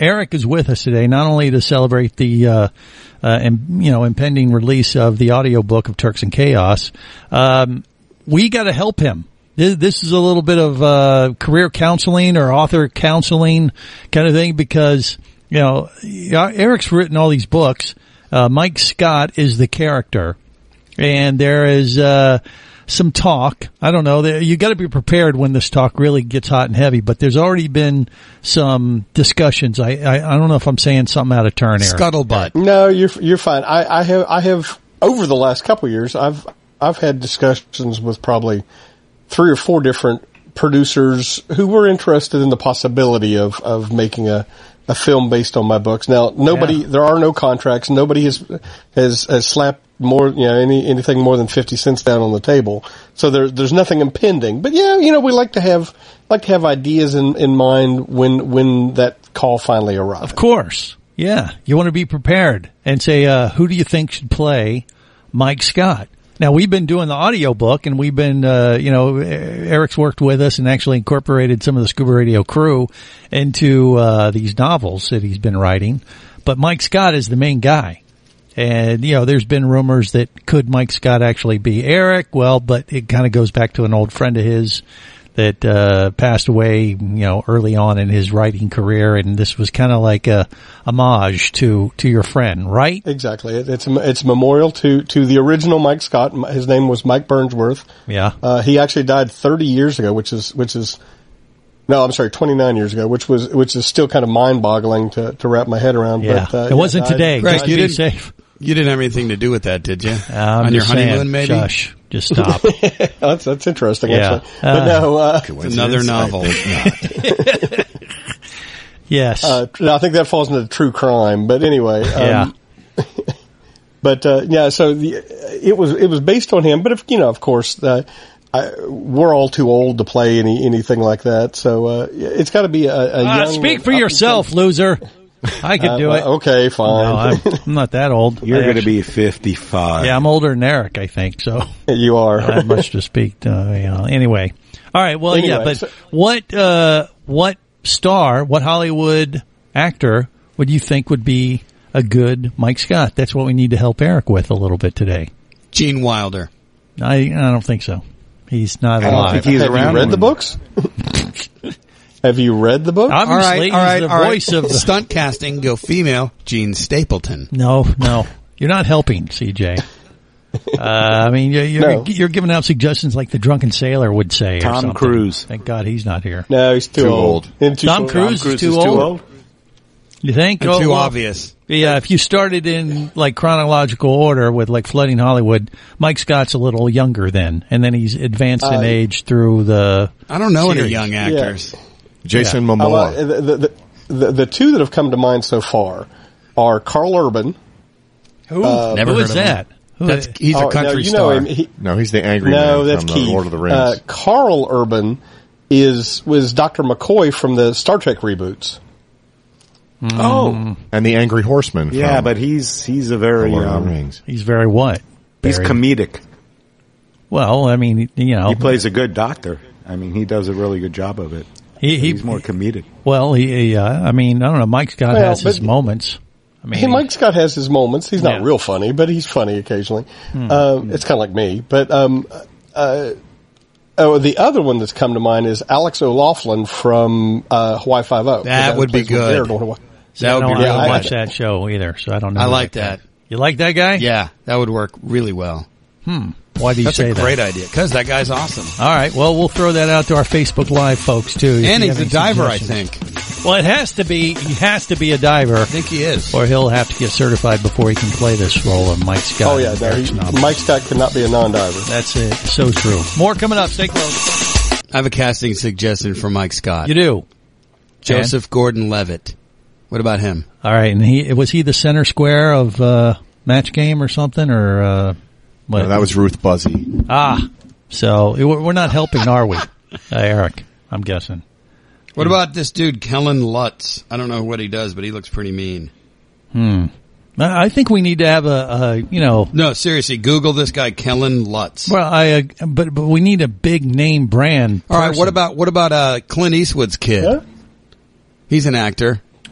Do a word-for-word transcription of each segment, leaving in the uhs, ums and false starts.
Eric is with us today, not only to celebrate the, uh, uh, im- you know, impending release of the audiobook of Turks and Chaos. Um, we got to help him. This, this is a little bit of uh, career counseling or author counseling kind of thing because, you know, Eric's written all these books. Uh, Mike Scott is the character, and there is uh, some talk. I don't know. You got to be prepared when this talk really gets hot and heavy. But there's already been some discussions. I I, I don't know if I'm saying something out of turn here. Scuttlebutt. No, you're you're fine. I, I have I have over the last couple of years, I've I've had discussions with probably three or four different producers who were interested in the possibility of of making a. a film based on my books. Now, nobody, yeah. there are no contracts. Nobody has, has, has slapped more, you know, any, anything more than fifty cents down on the table. So there, there's nothing impending. But yeah, you know, we like to have, like to have ideas in, in mind when, when that call finally arrives. Of course. Yeah. You want to be prepared and say, uh, who do you think should play Mike Scott? Now, we've been doing the audiobook, and we've been, uh, you know, Eric's worked with us and actually incorporated some of the Scuba Radio crew into uh, these novels that he's been writing. But Mike Scott is the main guy. And, you know, there's been rumors that could Mike Scott actually be Eric? Well, but it kind of goes back to an old friend of his that uh passed away, you know, early on in his writing career, and this was kind of like a homage to to your friend, right? Exactly. It, it's a, it's a memorial to to the original Mike Scott. His name was Mike Burnsworth. Yeah. Uh, he actually died thirty years ago, which is which is no, I'm sorry, twenty-nine years ago, which was which is still kind of mind-boggling to to wrap my head around. Yeah. But, uh, it wasn't yeah, today. Greg, Just you be didn't, safe. You didn't have anything to do with that, did you? Uh, I'm On your just honeymoon, saying, maybe? Shush. Just stop. that's that's interesting. Yeah. Actually, but Uh, no. Uh, It's another novel. Yes. Uh, I think that falls into true crime. But anyway. Um, yeah. But uh, yeah, so the, it was it was based on him. But if you know, of course, uh, I, we're all too old to play any anything like that. So uh, it's got to be a, a uh, young. Speak for yourself, loser. I could do uh, it. Okay, fine. No, I'm, I'm not that old. You're I going to actually- be fifty-five. Yeah, I'm older than Eric, I think. So You are. I have much to speak to. You know. Anyway, all right. Well, Anyway, yeah, but so- what uh, what star, what Hollywood actor would you think would be a good Mike Scott? That's what we need to help Eric with a little bit today. Gene Wilder. I I don't think so. He's not I don't alive. think he's Have around you read the anymore. books? Have you read the book? Obviously, all right, he's all right, the all right. voice of the. Stunt casting, go female, Gene Stapleton. No, no, you're not helping, C J. Uh, I mean, you're you're, No. you're giving out suggestions like the drunken sailor would say. or Tom something. Cruise. Thank God he's not here. No, he's too, Too old. old. And too Tom short. Cruise, Tom Cruise is too is old. too old. You think? And Oh, too well, obvious. Yeah, if you started in like chronological order with like Flooding Hollywood, Mike Scott's a little younger then, and then he's advanced in Uh, age through the. I don't know any Series. young actors. Jason Uh, Momoa. the, the, the, the, the two that have come to mind so far are Carl Urban. Who? Who Never heard is of him. that? Who- That's, he's Oh, a country no, you star. know him. He, No, he's the angry no, man that's from Keith. the Lord of the Rings. Uh, Carl Urban is was Doctor McCoy from the Star Trek reboots. oh, and the Angry Horseman. From Yeah, but he's he's a the very Lord of the um, Rings. he's very what? he's Very- comedic. Well, I mean, you know, He plays a good doctor. I mean, he does a really good job of it. he, he He's more comedic. well, he, he uh, I mean, I don't know. Mike Scott Well, has his but- moments. I mean, Hey, Mike Scott has his moments. He's not Yeah. real funny, but he's funny occasionally. Hmm. Uh, it's kind of like me. But um, uh, oh, the other one that's come to mind is Alex O'Loughlin from uh, Hawaii Five-O. That would be good. See, I That would don't, be I don't really watch good. that show either, so I don't know. I who like guy- that. You like that guy? Yeah, that would work really well. Why do you That's say a that? great idea because that guy's awesome. All right. Well, we'll throw that out to our Facebook Live folks too. if And you he's have a any diver, I suggestions. think. Well, it has to be. He has to be a diver, I think he is. or he'll have to get certified before he can play this role of Mike Scott. Oh yeah, in no, Eric's he, novel. Mike Scott cannot be a non-diver. That's it. So true. More coming up. Stay close. I have a casting suggestion for Mike Scott. You do. Joseph Gordon-Levitt. What about him? All right. And he was he the center square of uh, Match Game or something, or uh, what? No, that was Ruth Buzzy. ah. So it- we're not helping, are we, uh, Eric? I'm guessing. What about this dude, Kellen Lutz? I don't know what he does, but he looks pretty mean. Hmm. I I think we need to have a, a you know. No, seriously, Google this guy, Kellen Lutz. Well, I uh, but but we need a big name brand. All right, person. what about what about uh, Clint Eastwood's kid? Huh? He's an actor.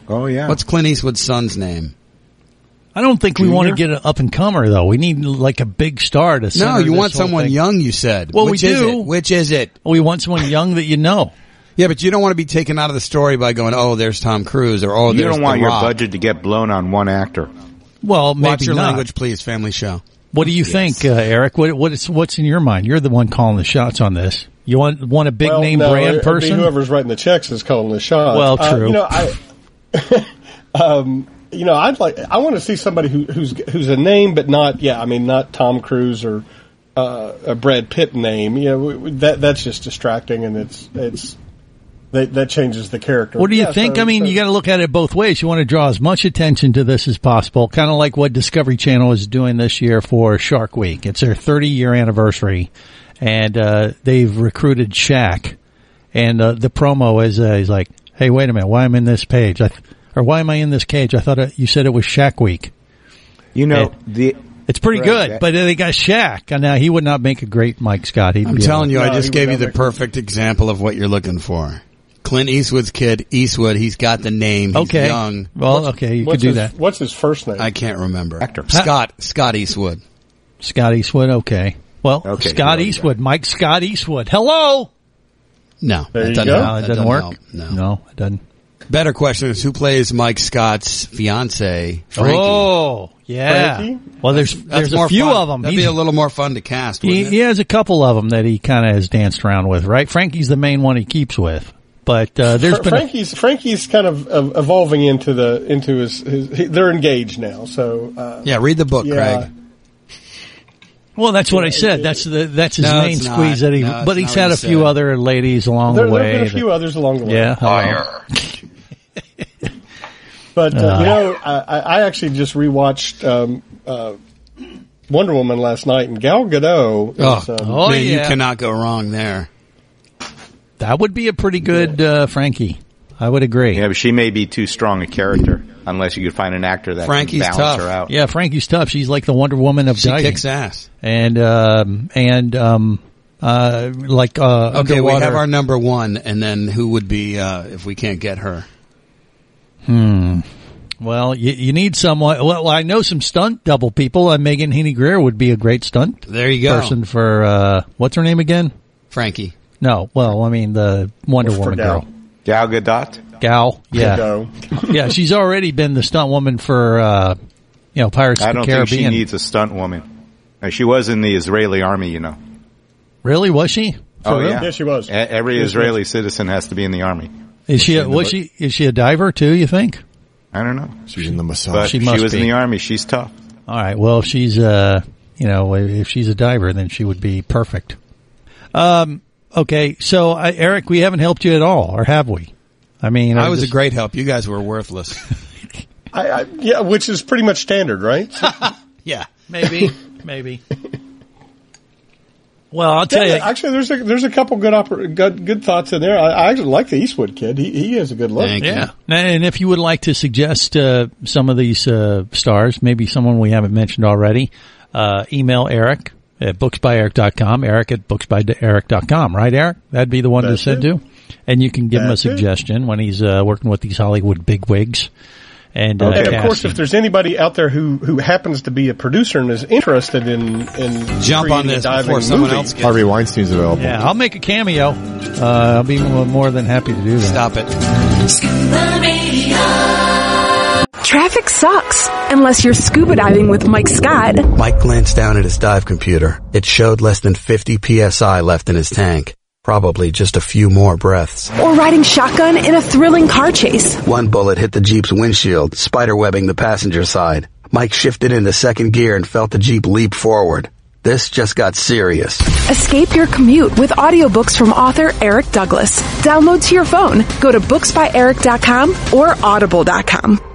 Oh, yeah. What's Clint Eastwood's son's name? I don't think we Junior? want to get an up-and-comer, though. We need, like, a big star to No, center you this want whole someone thing. young, you said. Well, Which we is do. it? Which is it? We want someone young that you know. Yeah, but you don't want to be taken out of the story by going, oh, there's Tom Cruise, or oh, You there's don't want The your Rock. budget to get blown on one actor. Well, maybe Watch your not. language, please, family show. What do you think, uh, Eric? What, what is, what's in your mind? You're the one calling the shots on this. You want want a big Well, name no, brand it'd be person? whoever's writing the checks is calling the shots. Well, Uh, true. you know, I, um, you know, I'd like, I want to see somebody who, who's who's a name, but not, yeah, I mean, not Tom Cruise or uh, a Brad Pitt name. You know, we- we- that that's just distracting, and it's it's that that changes the character. What do you Yeah, think? so- I mean, so- you got to look at it both ways. You want to draw as much attention to this as possible, kind of like what Discovery Channel is doing this year for Shark Week. It's their thirty-year anniversary, and uh, they've recruited Shaq. And uh, the promo is uh, he's like, "Hey, wait a minute, why am I in this page? I th- or why am I in this cage? I thought uh, you said it was Shaq Week." You know, Hey. the It's pretty Right, good, that- but they got Shaq. And now he would not make a great Mike Scott. He'd I'm be telling a, you, I No, just he gave would you the not make- perfect example of what you're looking for. Clint Eastwood's kid, Eastwood, he's got the name. He's okay. young. Well, okay, you could What's do his, that. What's his first name? I can't remember. Actor. Scott, Scott Eastwood. Scott Eastwood. Okay. Well, Okay, Scott you already Eastwood, Mike Scott Eastwood. Hello. No, There that you doesn't go. help. No, it That doesn't work. help. No. no, it doesn't. Better question is who plays Mike Scott's fiance, Frankie? Oh, yeah. Frankie? Well, there's That's there's a more few fun. of them. That'd be a little more fun to cast, he, wouldn't he it? has a couple of them that he kind of has danced around with, right? Frankie's the main one he keeps with, but uh, there's Fra- been a, Frankie's Frankie's kind of uh, evolving into the into his, his he, they're engaged now. So uh, Yeah, read the book, yeah. Craig. well, that's what I said. That's the that's his No, main it's not. squeeze that he. No, it's but he's not had what a he few said. other ladies along there the there way. have been a few that- others along the way. yeah. hello. But uh, Uh. you know, I, I actually just rewatched um, uh, Wonder Woman last night, and Gal Gadot. Is, Oh, um, Oh, man, you yeah. cannot go wrong there. That would be a pretty good uh, Frankie. I would agree. Yeah, but she may be too strong a character unless you could find an actor that Frankie's can balance tough. her out. Yeah, Frankie's tough. She's like the Wonder Woman of She diving. kicks ass. And um, and um, uh, like uh, Okay, we underwater. have our number one, and then who would be uh, if we can't get her? Well, you, you need someone. Well, I know some stunt double people. Uh, Megan Heaney Greer would be a great stunt There you go, person for uh, what's her name again? Frankie. No, well, I mean the Wonder For Woman Gal. girl, Gal Gadot. Gal. Yeah, Gadot. yeah. She's already been the stunt woman for uh, you know Pirates I of don't the think she Caribbean. needs a stunt woman. Uh, She was in the Israeli army, you know. Really, was she? For Oh, real? yeah. Yeah, she was. E- Every Yes, Israeli citizen has to be in the army. Is she? A, in the was book? she? Is she a diver too? You think? I don't know. She's in the Mossad. But She she, must was be. in the army. She's tough. All right. Well, if she's uh, you know, if she's a diver, then she would be perfect. Um. Okay. So, uh, Eric, we haven't helped you at all, or have we? I mean, I I was just- a great help. You guys were worthless. I, I, yeah, which is pretty much standard, right? Yeah. maybe, maybe. Well, I'll tell Yeah, you. actually, there's a there's a couple good oper- good, good thoughts in there. I, I actually like the Eastwood kid. He he has a good look. Thank you. Yeah. And if you would like to suggest uh, some of these uh, stars, maybe someone we haven't mentioned already, uh, email Eric at books by eric dot com, Eric at books by eric dot com. Right, Eric? That'd be the one That's to send it. to. And you can give That's him a it. suggestion when he's uh, working with these Hollywood bigwigs. And, uh, Okay. And of course, casting. if there's anybody out there who, who happens to be a producer and is interested in in Jump on creating a this diving before someone movie, else gets Harvey Weinstein's available. Yeah, I'll make a cameo. Uh, I'll be more than happy to do that. Stop it. Traffic sucks. Unless you're scuba diving with Mike Scott. Mike glanced down at his dive computer. It showed less than fifty P S I left in his tank. Probably just a few more breaths. Or riding shotgun in a thrilling car chase. One bullet hit the Jeep's windshield, spiderwebbing the passenger side. Mike shifted into second gear and felt the Jeep leap forward. This just got serious. Escape your commute with audiobooks from author Eric Douglas. Download to your phone. Go to books by eric dot com or audible dot com.